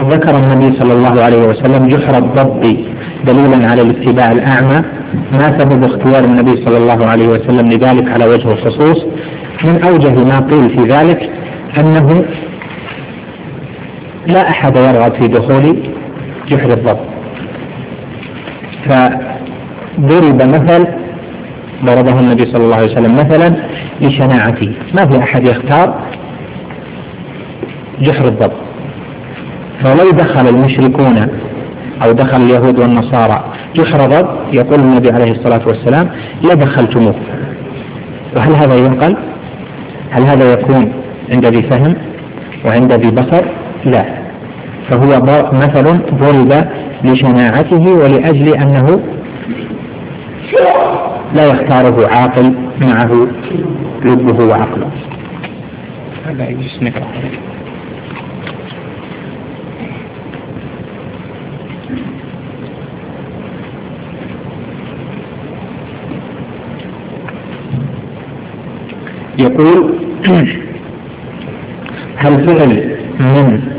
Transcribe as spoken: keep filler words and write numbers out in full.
ذكر النبي صلى الله عليه وسلم جحر الضب دليلا على الاتباع الأعمى. ما سبب اختيار النبي صلى الله عليه وسلم لذلك على وجه الخصوص؟ من أوجه ما قيل في ذلك أنه لا أحد يرغب في دخول جحر الضب، فضرب مثل ضربه النبي صلى الله عليه وسلم مثلا لشناعته، ما في أحد يختار جحر الضب. فلو دخل المشركون أو دخل اليهود والنصارى جحر ضب يقول النبي عليه الصلاة والسلام لدخلتموه. وهل هذا ينقل؟ هل هذا يكون عند ذي فهم وعند ذي بصر؟ لا، فهو مثل ضرب لشناعته ولأجل أنه لا يختاره عاقل معه لبه وعقله. هذا يجلس نقرأ. يقول هل فعل من